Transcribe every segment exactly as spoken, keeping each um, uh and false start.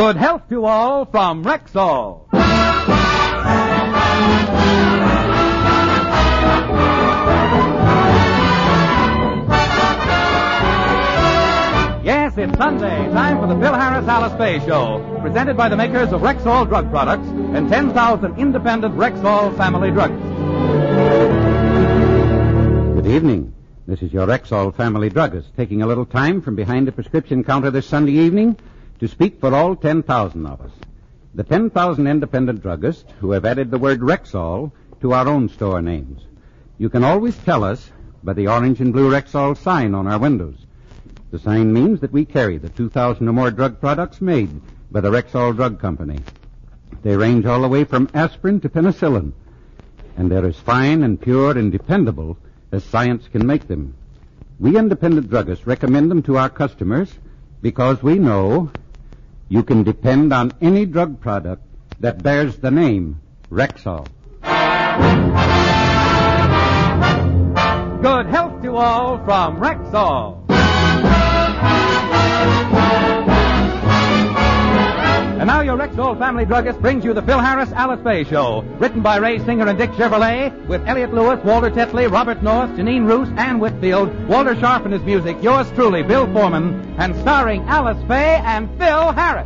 Good health to all from Rexall. Yes, it's Sunday. Time for the Phil Harris Alice Faye Show. Presented by the makers of Rexall Drug Products and ten thousand independent Rexall family druggists. Good evening. This is your Rexall family druggist taking a little time from behind the prescription counter this Sunday evening to speak for all ten thousand of us. The ten thousand independent druggists who have added the word Rexall to our own store names. You can always tell us by the orange and blue Rexall sign on our windows. The sign means that we carry the two thousand or more drug products made by the Rexall Drug Company. They range all the way from aspirin to penicillin, and they're as fine and pure and dependable as science can make them. We independent druggists recommend them to our customers because we know you can depend on any drug product that bears the name Rexall. Good health to all from Rexall. And now your Rexall family druggist brings you the Phil Harris Alice Faye Show. Written by Ray Singer and Dick Chevrolet, with Elliot Lewis, Walter Tetley, Robert North, Janine Roos, Ann Whitfield, Walter Sharp and his music, yours truly, Bill Foreman, and starring Alice Faye and Phil Harris.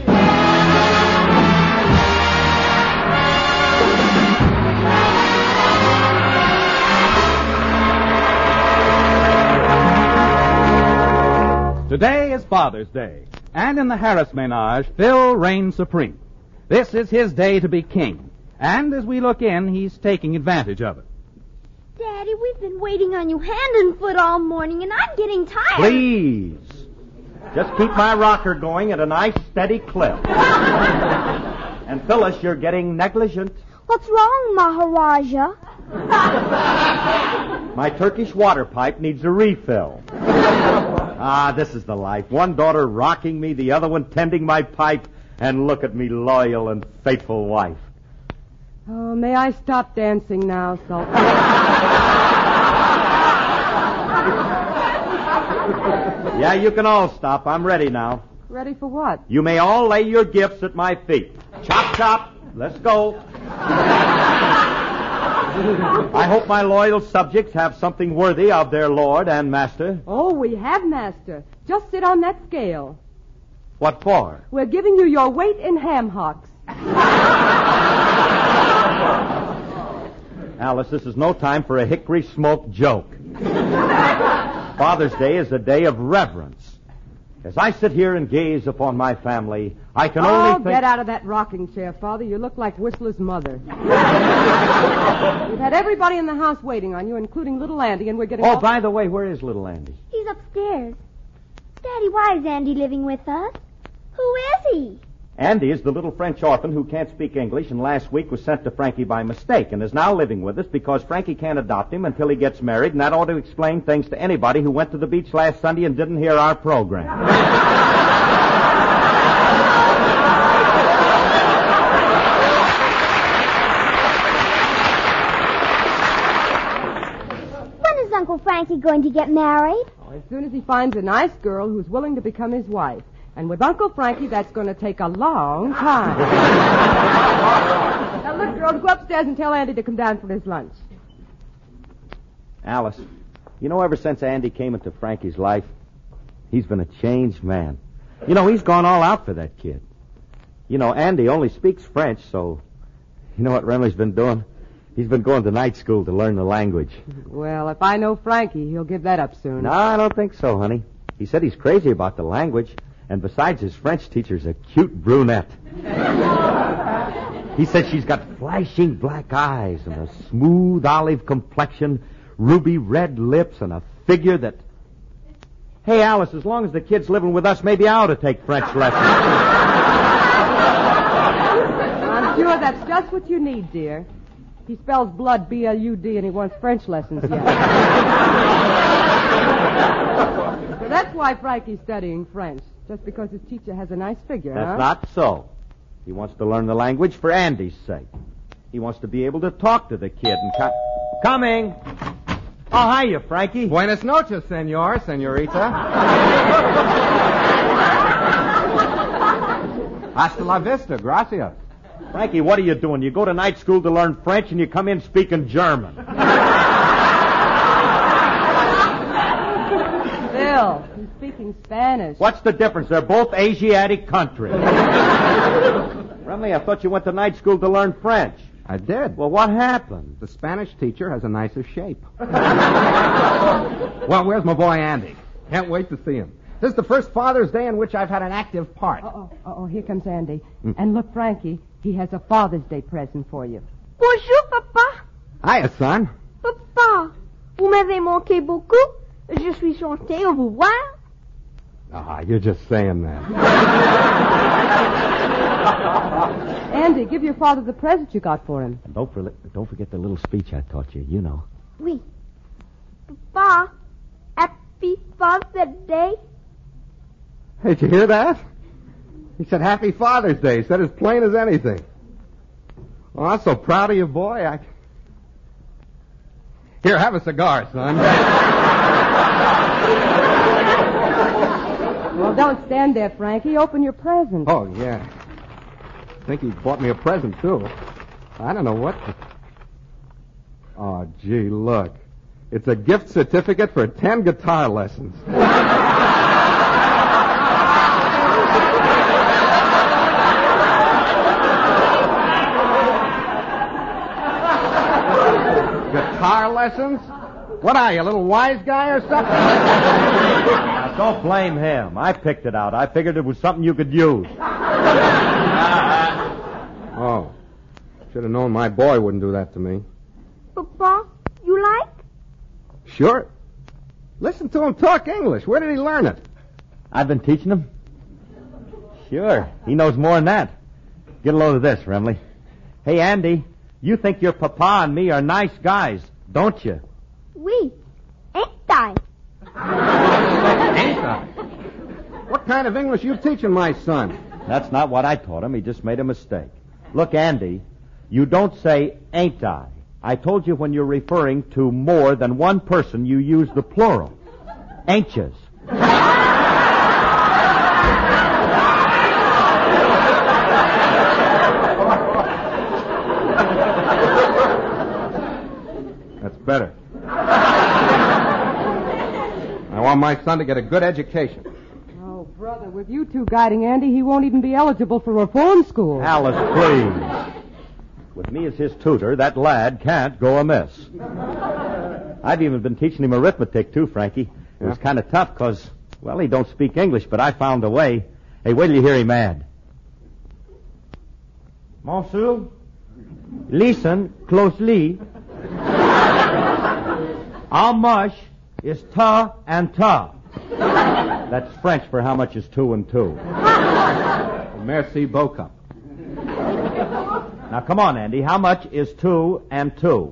Today is Father's Day, and in the Harris menage, Phil reigns supreme. This is his day to be king, and as we look in, he's taking advantage of it. Daddy, we've been waiting on you hand and foot all morning, and I'm getting tired. Please, just keep my rocker going at a nice steady clip. And Phyllis, you're getting negligent. What's wrong, Maharaja? My Turkish water pipe needs a refill. Ah, this is the life. One daughter rocking me, the other one tending my pipe, and look at me, loyal and faithful wife. Oh, may I stop dancing now, Sultan? Yeah, you can all stop. I'm ready now. Ready for what? You may all lay your gifts at my feet. Chop, chop. Let's go. I hope my loyal subjects have something worthy of their lord and master. Oh, we have, master. Just sit on that scale. What for? We're giving you your weight in ham hocks. Alice, this is no time for a hickory smoke joke. Father's Day is a day of reverence. As I sit here and gaze upon my family, I can oh, only think... Oh, get out of that rocking chair, Father. You look like Whistler's mother. We've had everybody in the house waiting on you, including little Andy, and we're getting... Oh, all... by the way, where is little Andy? He's upstairs. Daddy, why is Andy living with us? Who is he? Andy is the little French orphan who can't speak English and last week was sent to Frankie by mistake and is now living with us because Frankie can't adopt him until he gets married, and that ought to explain things to anybody who went to the beach last Sunday and didn't hear our program. When is Uncle Frankie going to get married? Oh, as soon as he finds a nice girl who's willing to become his wife. And with Uncle Frankie, that's going to take a long time. Now, look, girls, go upstairs and tell Andy to come down for his lunch. Alice, you know, ever since Andy came into Frankie's life, he's been a changed man. You know, he's gone all out for that kid. You know, Andy only speaks French, so you know what Remley's been doing? He's been going to night school to learn the language. Well, if I know Frankie, he'll give that up soon. No, I don't think so, honey. He said he's crazy about the language. And besides, his French teacher's a cute brunette. He said she's got flashing black eyes and a smooth olive complexion, ruby red lips, and a figure that... Hey, Alice, as long as the kid's living with us, maybe I ought to take French lessons. I'm sure that's just what you need, dear. He spells blood B L U D and he wants French lessons yet. So that's why Frankie's studying French. Just because his teacher has a nice figure, That's huh? not so. He wants to learn the language for Andy's sake. He wants to be able to talk to the kid and... Co- Coming! Oh, hiya, Frankie. Buenas noches, senor, senorita. Hasta la vista, gracias. Frankie, what are you doing? You go to night school to learn French and you come in speaking German. Bill, he's speaking Spanish. What's the difference? They're both Asiatic countries. Remley, I thought you went to night school to learn French. I did. Well, what happened? The Spanish teacher has a nicer shape. Well, where's my boy Andy? Can't wait to see him. This is the first Father's Day in which I've had an active part. Uh-oh, uh-oh, here comes Andy. Mm. And look, Frankie, he has a Father's Day present for you. Bonjour, Papa. Hiya, son. Papa, vous m'avez manqué beaucoup. Je suis chanté au revoir. Ah, you're just saying that. Andy, give your father the present you got for him. Don't, for, don't forget the little speech I taught you, you know. Oui. Papa, happy Father's Day. Hey, did you hear that? He said Happy Father's Day. He said as plain as anything. Oh, I'm so proud of you, boy. I... Here, have a cigar, son. Well, don't stand there, Frankie. Open your present. Oh, yeah. I think he bought me a present, too. I don't know what. To... Oh, gee, look. It's a gift certificate for ten guitar lessons. Guitar lessons? What are you, a little wise guy or something? Now, don't blame him. I picked it out. I figured it was something you could use. Oh. Should have known my boy wouldn't do that to me. Papa, you like? Sure. Listen to him talk English. Where did he learn it? I've been teaching him. Sure. He knows more than that. Get a load of this, Remley. Hey, Andy, you think your papa and me are nice guys, don't you? Oui. Ain't I? Ain't I? What kind of English you teaching my son? That's not what I taught him. He just made a mistake. Look, Andy, you don't say ain't I. I told you when you're referring to more than one person, you use the plural. Ain't yous. That's better. I want my son to get a good education. Oh, brother, with you two guiding Andy, he won't even be eligible for reform school. Alice, please. With me as his tutor, that lad can't go amiss. I've even been teaching him arithmetic, too, Frankie. It was kind of tough because, well, he don't speak English, but I found a way. Hey, wait till you hear him add. Monsieur, listen closely. How much is ta and ta? That's French for how much is two and two. Merci beaucoup. Now, come on, Andy. How much is two and two?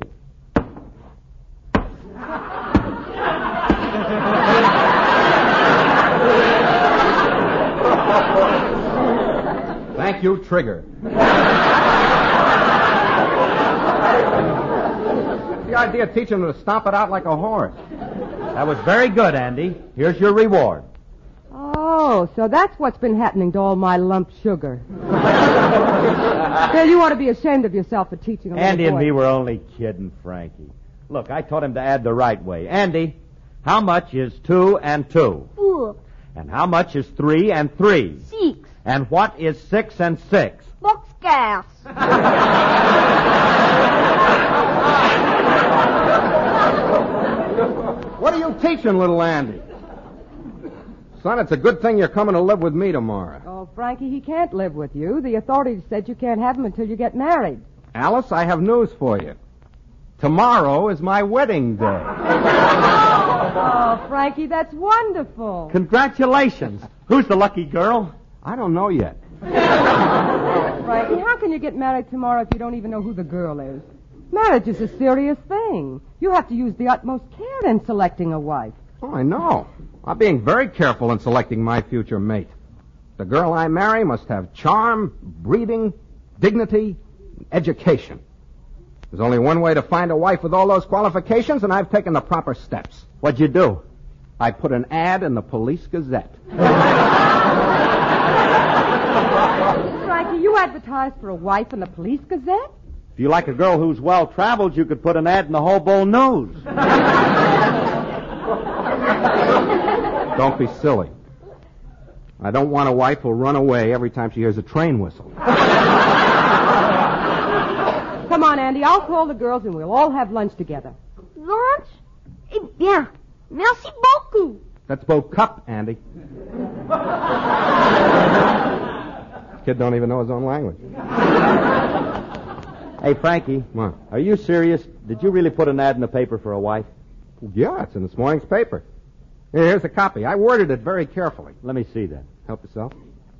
Thank you, Trigger. The idea of teaching him to stomp it out like a horse. That was very good, Andy. Here's your reward. Oh, so that's what's been happening to all my lump sugar. Bill, you ought to be ashamed of yourself for teaching a little Andy boy. and me were only kidding, Frankie. Look, I taught him to add the right way. Andy, how much is two and two? Four. And how much is three and three? Six. And what is six and six? Boxcars. What are you teaching, little Andy? Son, it's a good thing you're coming to live with me tomorrow. Oh, Frankie, he can't live with you. The authorities said you can't have him until you get married. Alice, I have news for you. Tomorrow is my wedding day. Oh, Frankie, that's wonderful. Congratulations. Who's the lucky girl? I don't know yet. Frankie, how can you get married tomorrow if you don't even know who the girl is? Marriage is a serious thing. You have to use the utmost care in selecting a wife. Oh, I know. I'm being very careful in selecting my future mate. The girl I marry must have charm, breeding, dignity, education. There's only one way to find a wife with all those qualifications, and I've taken the proper steps. What'd you do? I put an ad in the Police Gazette. advertise for a wife in the Police Gazette? If you like a girl who's well-traveled, you could put an ad in the Hobo News. Don't be silly. I don't want a wife who'll run away every time she hears a train whistle. Come on, Andy. I'll call the girls and we'll all have lunch together. Lunch? Eh bien. Merci beaucoup. That's Bo Cup, Andy. Kid don't even know his own language. Hey, Frankie. What? Are you serious? Did you really put an ad in the paper for a wife? Yeah, it's in this morning's paper. Here, here's a copy. I worded it very carefully. Let me see that. Help yourself.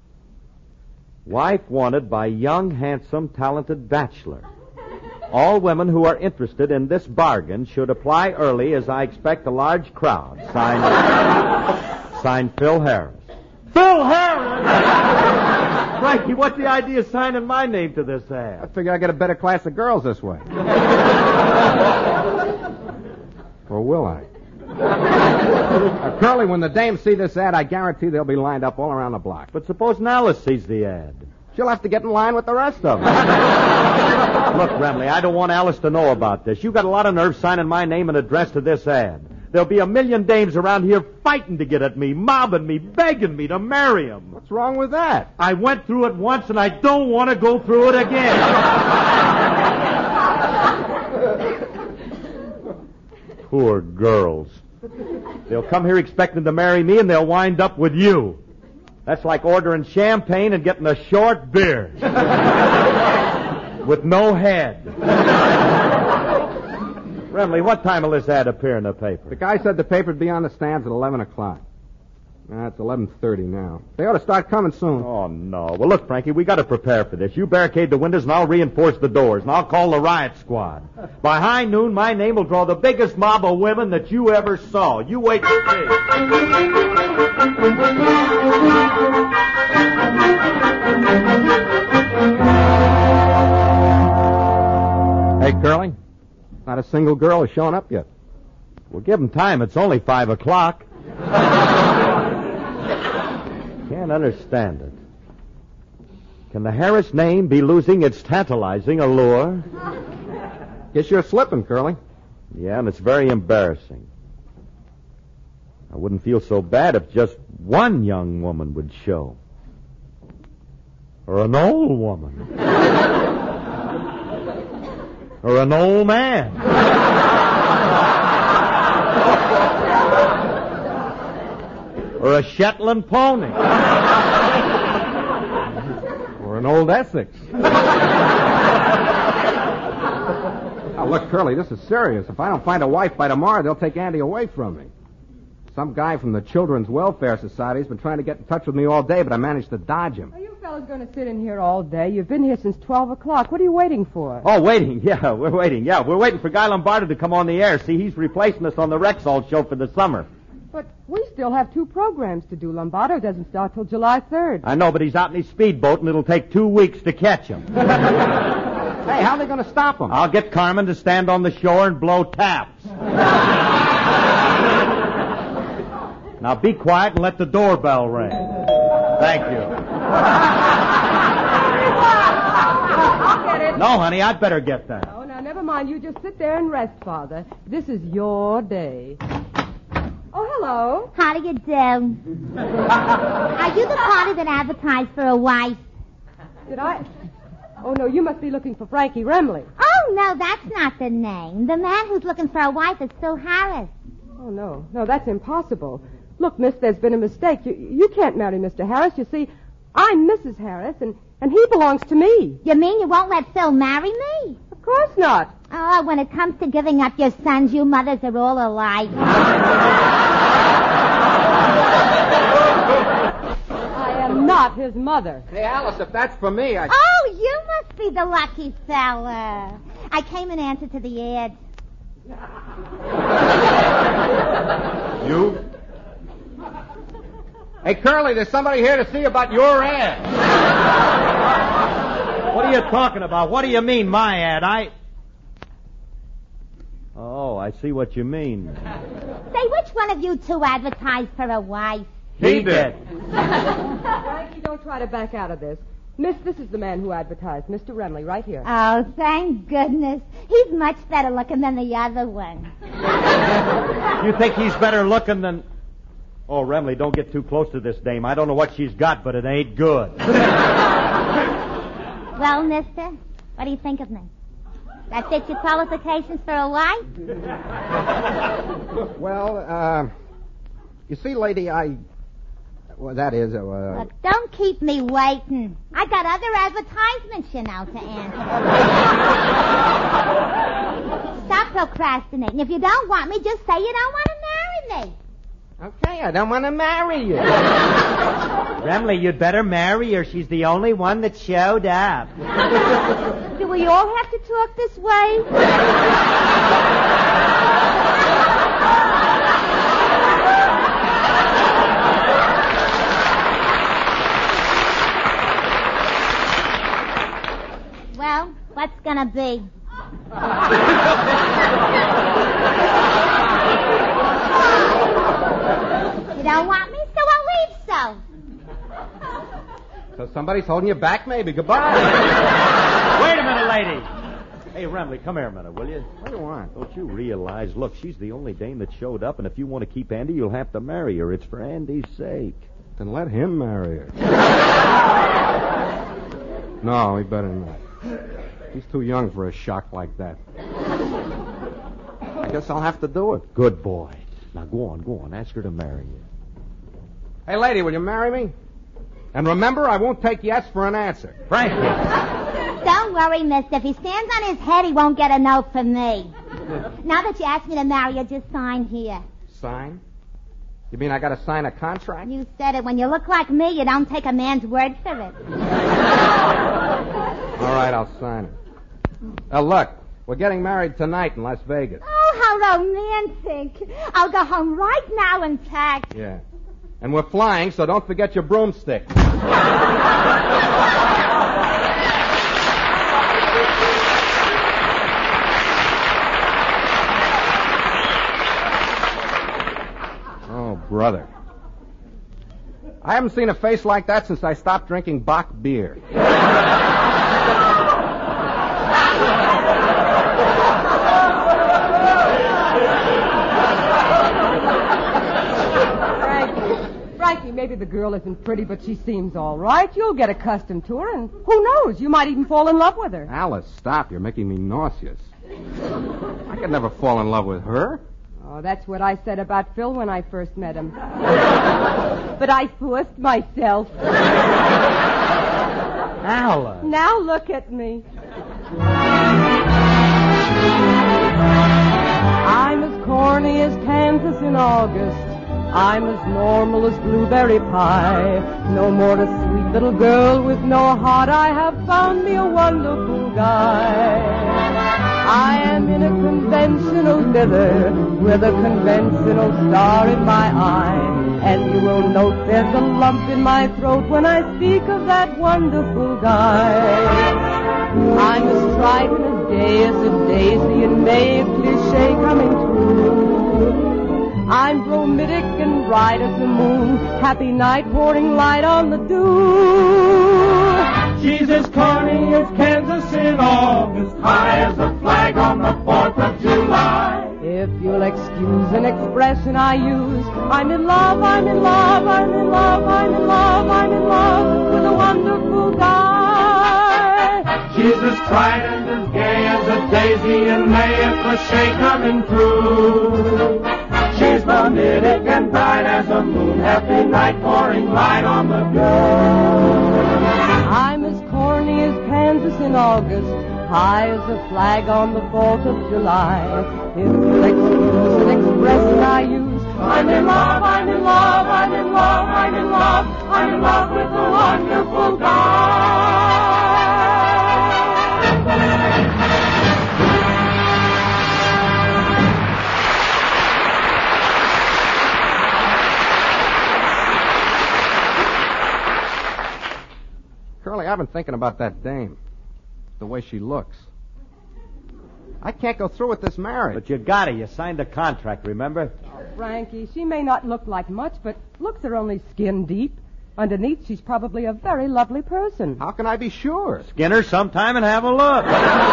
Wife wanted by young, handsome, talented bachelor. All women who are interested in this bargain should apply early, as I expect a large crowd. Signed, signed Phil Harris. Phil Harris! Frankie, what's the idea of signing my name to this ad? I figure I get a better class of girls this way. Or will I? Uh, Curly, when the dames see this ad, I guarantee they'll be lined up all around the block. But suppose Alice sees the ad. She'll have to get in line with the rest of them. Look, Remley, I don't want Alice to know about this. You've got a lot of nerve signing my name and address to this ad. There'll be a million dames around here fighting to get at me, mobbing me, begging me to marry them. What's wrong with that? I went through it once, and I don't want to go through it again. Poor girls. They'll come here expecting to marry me, and they'll wind up with you. That's like ordering champagne and getting a short beard. With no head. Remley, what time will this ad appear in the paper? The guy said the paper'd be on the stands at eleven o'clock. Uh, it's eleven thirty now. They ought to start coming soon. Oh, no. Well, look, Frankie, we got to prepare for this. You barricade the windows, and I'll reinforce the doors, and I'll call the riot squad. By high noon, my name will draw the biggest mob of women that you ever saw. You wait and see. Hey, Curly, not a single girl has shown up yet. Well, give them time. It's only five o'clock. Can't understand it. Can the Harris name be losing its tantalizing allure? Guess you're slipping, Curly. Yeah, and it's very embarrassing. I wouldn't feel so bad if just one young woman would show. Or an old woman. Or an old man. Or a Shetland pony. Or an old Essex. Now, look, Curly, this is serious. If I don't find a wife by tomorrow, they'll take Andy away from me. Some guy from the Children's Welfare Society has been trying to get in touch with me all day, but I managed to dodge him. Are you fellas going to sit in here all day? You've been here since twelve o'clock. What are you waiting for? Oh, waiting. Yeah, we're waiting. Yeah, we're waiting for Guy Lombardo to come on the air. See, he's replacing us on the Rexall show for the summer. But we still have two programs to do. Lombardo doesn't start till July third. I know, but he's out in his speedboat, and it'll take two weeks to catch him. Hey, how are they going to stop him? I'll get Carmen to stand on the shore and blow taps. Now be quiet and let the doorbell ring. Thank you. I'll get it. No, honey, I'd better get that. Oh, now, never mind. You just sit there and rest, Father. This is your day. Oh, hello. How do you do? Are you the party that advertised for a wife? Did I? Oh, no, you must be looking for Frankie Remley. Oh, no, that's not the name. The man who's looking for a wife is Phil Harris. Oh, no. No, that's impossible. Look, miss, there's been a mistake. You, you can't marry Mister Harris. You see, I'm Missus Harris, and, and he belongs to me. You mean you won't let Phil marry me? Of course not. Oh, when it comes to giving up your sons, you mothers are all alike. I am not his mother. Hey, Alice, if that's for me, I... Oh, you must be the lucky fella. I came in answer to the ad. You? Hey, Curly, there's somebody here to see about your ad. What are you talking about? What do you mean, my ad? I... Oh, I see what you mean. Say, which one of you two advertised for a wife? He did. Frankie, don't try to back out of this. Miss, this is the man who advertised, Mister Remley, right here. Oh, thank goodness. He's much better looking than the other one. You think he's better looking than... Oh, Remley, don't get too close to this dame. I don't know what she's got, but it ain't good. Well, mister, what do you think of me? That fits your qualifications for a wife? Well, uh, you see, lady, I... Well, that is... Uh, Look, don't keep me waiting. I got other advertisements, you know, to answer. Stop procrastinating. If you don't want me, just say you don't want to marry me. Okay, I don't want to marry you. Remley, you'd better marry her. She's the only one that showed up. Do we all have to talk this way? Well, what's gonna be? You don't want me, so I'll leave so. So somebody's holding you back, maybe. Goodbye. Wait a minute, lady. Hey, Remley, come here a minute, will you? What do you want? Don't you realize, look, she's the only dame that showed up, and if you want to keep Andy, you'll have to marry her. It's for Andy's sake. Then let him marry her. No, he better not. He's too young for a shock like that. I guess I'll have to do it. Good boy. Now go on, go on. Ask her to marry you. Hey, lady, will you marry me? And remember, I won't take yes for an answer. Frankie. Don't worry, mister. If he stands on his head, he won't get a note from me. Now that you asked me to marry you, just sign here. Sign? You mean I got to sign a contract? You said it. When you look like me, you don't take a man's word for it. All right, I'll sign it. Now, look, we're getting married tonight in Las Vegas. Oh, how romantic. I'll go home right now and pack. Yeah. And we're flying, so don't forget your broomstick. Oh, brother. I haven't seen a face like that since I stopped drinking Bach beer. Maybe the girl isn't pretty, but she seems all right. You'll get accustomed to her, and who knows, you might even fall in love with her. Alice, stop. You're making me nauseous. I could never fall in love with her. Oh, that's what I said about Phil when I first met him. But I forced myself. Alice. Now look at me. I'm as corny as Kansas in August. I'm as normal as blueberry pie. No more a sweet little girl with no heart. I have found me a wonderful guy. I am in a conventional dither with a conventional star in my eye. And you will note there's a lump in my throat when I speak of that wonderful guy. I'm as strident, as gay as a daisy in May, a cliche coming true. I'm bromidic and bright as the moon, happy night pouring light on the dew. She's as corny as Kansas in August, high as a flag on the fourth of July. If you'll excuse an expression I use, I'm in love, I'm in love, I'm in love, I'm in love, I'm in love with a wonderful guy. She's as tried and as gay as a daisy in May, a cliche coming true. She's bromidic and bright as a moon, happy night pouring light on the girl. I'm as corny as Kansas in August, high as a flag on the fourth of July. If you'll excuse an expression I use, I'm in love, I'm in love, I'm in love, I'm in love, I'm in love with a wonderful guy. Curly, I've been thinking about that dame. The way she looks. I can't go through with this marriage. But you gotta. You signed a contract, remember? Oh, Frankie, she may not look like much, but looks are only skin deep. Underneath, she's probably a very lovely person. How can I be sure? Skin her sometime and have a look.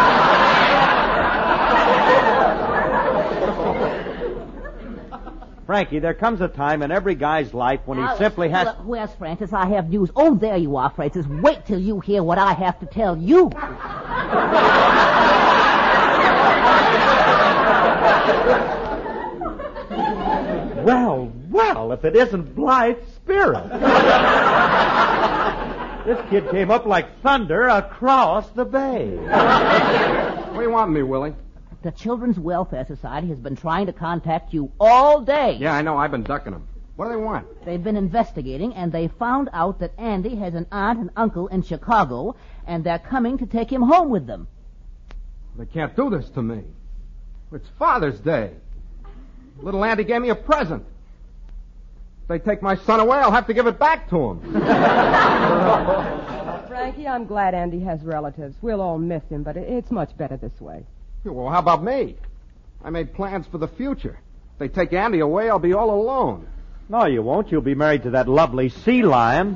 Frankie, there comes a time in every guy's life when he Alice, simply has... wh- Where's Francis? I have news. Oh, there you are, Francis. Wait till you hear what I have to tell you. Well, well, if it isn't Blythe's spirit. This kid came up like thunder across the bay. What do you want me, Willie? The Children's Welfare Society has been trying to contact you all day. Yeah, I know. I've been ducking them. What do they want? They've been investigating, and they found out that Andy has an aunt and uncle in Chicago, and they're coming to take him home with them. They can't do this to me. It's Father's Day. Little Andy gave me a present. If they take my son away, I'll have to give it back to him. Frankie, I'm glad Andy has relatives. We'll all miss him, but it- it's much better this way. Well, how about me? I made plans for the future. If they take Andy away, I'll be all alone. No, you won't. You'll be married to that lovely sea lion.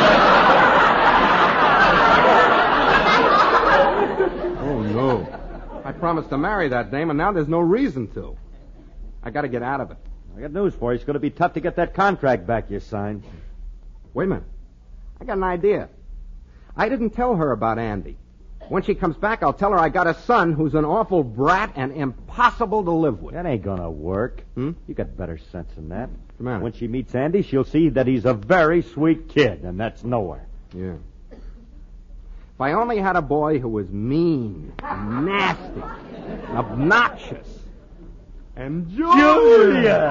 Oh, no. I promised to marry that dame, and now there's no reason to. I got to get out of it. I got news for you. It's going to be tough to get that contract back you signed. Wait a minute. I got an idea. I didn't tell her about Andy. When she comes back, I'll tell her I got a son who's an awful brat and impossible to live with. That ain't going to work. Hmm? You got better sense than that. What's the matter? When she meets Andy, she'll see that he's a very sweet kid, and that's nowhere. Yeah. If I only had a boy who was mean, and nasty, and obnoxious, and Julia!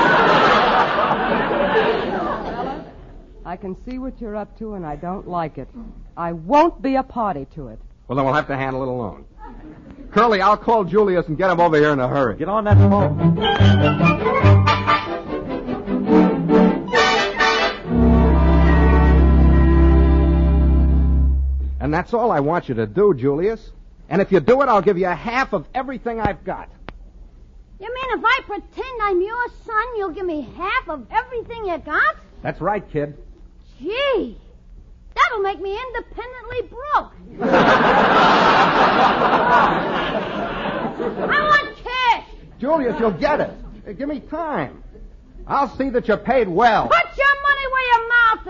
I can see what you're up to, and I don't like it. I won't be a party to it. Well, then we'll have to handle it alone. Curly, I'll call Julius and get him over here in a hurry. Get on that phone. And that's all I want you to do, Julius. And if you do it, I'll give you half of everything I've got. You mean if I pretend I'm your son, you'll give me half of everything you got? That's right, kid. Gee, that'll make me independently broke. I want cash. Julius, you'll get it. Hey, give me time. I'll see that you're paid well. Put your money where your mouth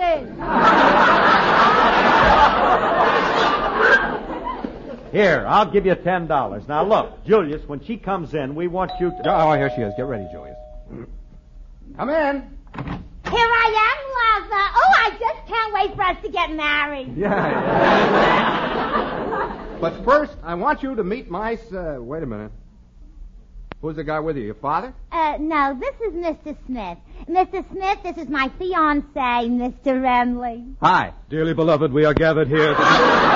is. Here, I'll give you ten dollars. Now, look, Julius, when she comes in, we want you to... Oh, here she is. Get ready, Julius. Come in. Here I am, Laza. Oh, I just can't wait for us to get married. Yeah. yeah. But first, I want you to meet my... Uh, wait a minute. Who's the guy with you? Your father? Uh, no, this is Mister Smith. Mister Smith, this is my fiancé, Mister Remley. Hi. Dearly beloved, we are gathered here to...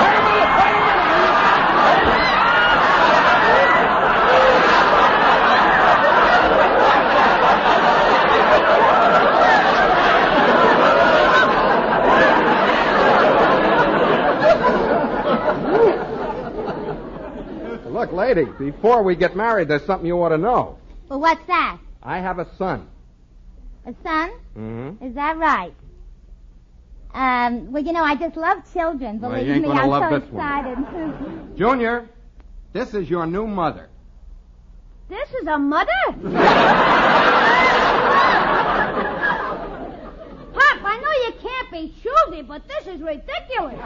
Look, lady, before we get married, there's something you ought to know. Well, what's that? I have a son. A son? Mm-hmm. Is that right? Um, well, you know, I just love children. Well, Believe you ain't me, gonna I'm love so this one. excited. Junior, this is your new mother. This is a mother? Pop, I know you can't be choosy, but this is ridiculous.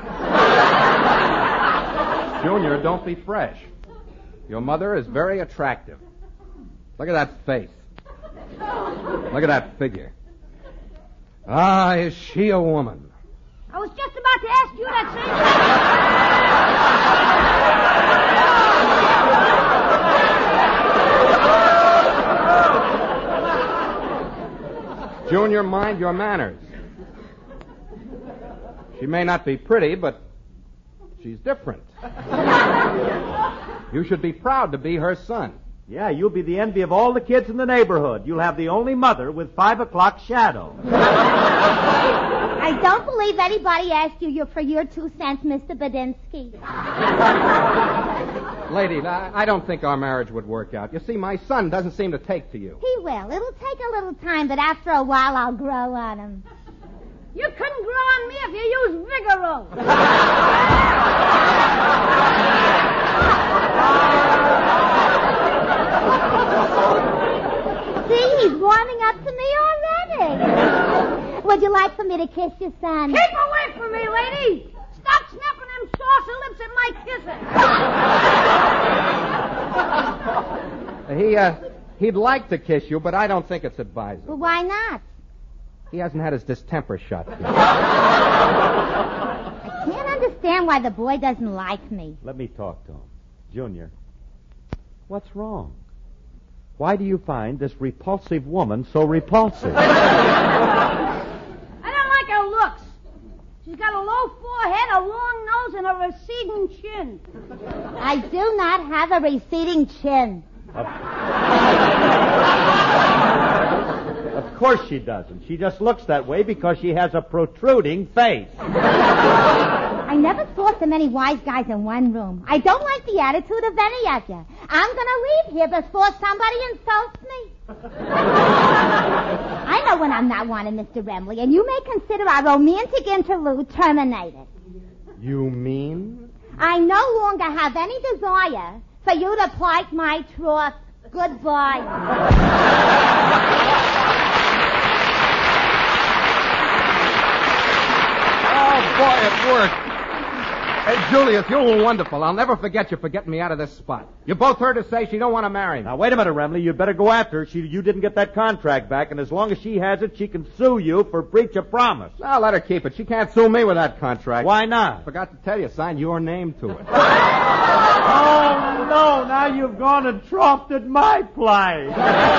Junior, don't be fresh. Your mother is very attractive. Look at that face. Look at that figure. Ah, is she a woman? I was just about to ask you that same thing. Junior, mind your manners. She may not be pretty, but she's different. You should be proud to be her son. Yeah, you'll be the envy of all the kids in the neighborhood. You'll have the only mother with five o'clock shadow. I don't believe anybody asked you for your two cents, Mister Badinsky. Lady, I, I don't think our marriage would work out. You see, my son doesn't seem to take to you. He will. It'll take a little time, but after a while I'll grow on him. You couldn't grow on me if you used Vigoro. See, he's warming up to me already. Would you like for me to kiss you, son? Keep away from me, lady. Stop snapping them saucer lips at my kissing. He, uh, he'd like to kiss you, but I don't think it's advisable. Well, why not? He hasn't had his distemper shot yet. I can't understand why the boy doesn't like me. Let me talk to him. Junior, what's wrong? Why do you find this repulsive woman so repulsive? I don't like her looks. She's got a low forehead, a long nose, and a receding chin. I do not have a receding chin. Of course she doesn't. She just looks that way because she has a protruding face. I never saw so many wise guys in one room. I don't like the attitude of any of you. I'm going to leave here before somebody insults me. I know when I'm not wanted, Mister Remley, and you may consider our romantic interlude terminated. You mean? I no longer have any desire for you to plight my troth. Goodbye. Oh, boy, it worked. Hey, Julius, you're wonderful. I'll never forget you for getting me out of this spot. You both heard her say she don't want to marry me. Now, wait a minute, Remley. You'd better go after her. She, you didn't get that contract back, and as long as she has it, she can sue you for breach of promise. I'll let her keep it. She can't sue me with that contract. Why not? I forgot to tell you, sign your name to it. Oh, no. Now you've gone and troughed at my place.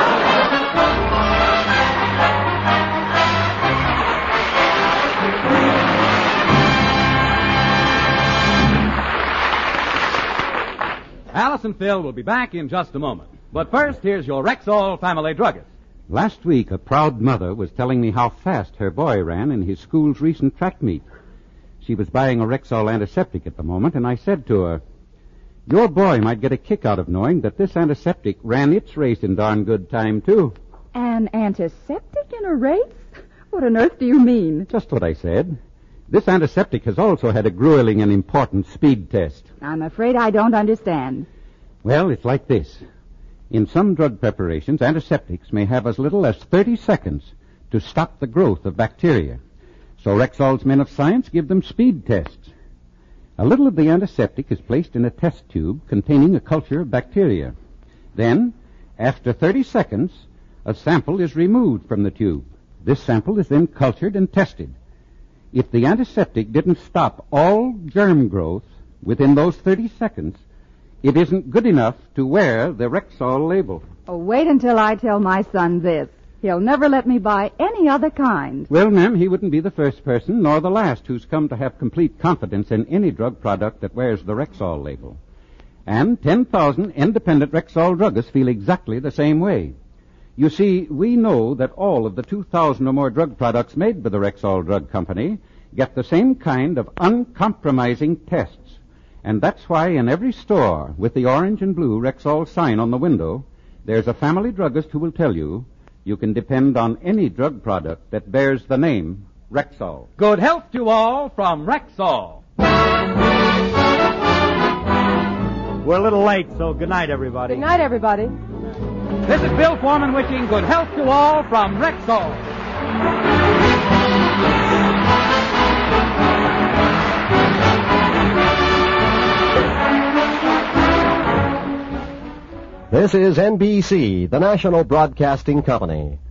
Alice and Phil will be back in just a moment. But first, here's your Rexall family druggist. Last week, a proud mother was telling me how fast her boy ran in his school's recent track meet. She was buying a Rexall antiseptic at the moment, and I said to her, your boy might get a kick out of knowing that this antiseptic ran its race in darn good time, too. An antiseptic in a race? What on earth do you mean? Just what I said. This antiseptic has also had a grueling and important speed test. I'm afraid I don't understand. Well, it's like this. In some drug preparations, antiseptics may have as little as thirty seconds to stop the growth of bacteria. So Rexall's men of science give them speed tests. A little of the antiseptic is placed in a test tube containing a culture of bacteria. Then, after thirty seconds, a sample is removed from the tube. This sample is then cultured and tested. If the antiseptic didn't stop all germ growth within those thirty seconds, it isn't good enough to wear the Rexall label. Oh, wait until I tell my son this. He'll never let me buy any other kind. Well, ma'am, he wouldn't be the first person nor the last who's come to have complete confidence in any drug product that wears the Rexall label. And ten thousand independent Rexall druggists feel exactly the same way. You see, we know that all of the two thousand or more drug products made by the Rexall Drug Company get the same kind of uncompromising tests. And that's why in every store with the orange and blue Rexall sign on the window, there's a family druggist who will tell you you can depend on any drug product that bears the name Rexall. Good health to all from Rexall. We're a little late, so good night, everybody. Good night, everybody. This is Bill Foreman wishing good health to all from Rexall. This is N B C, the national broadcasting company.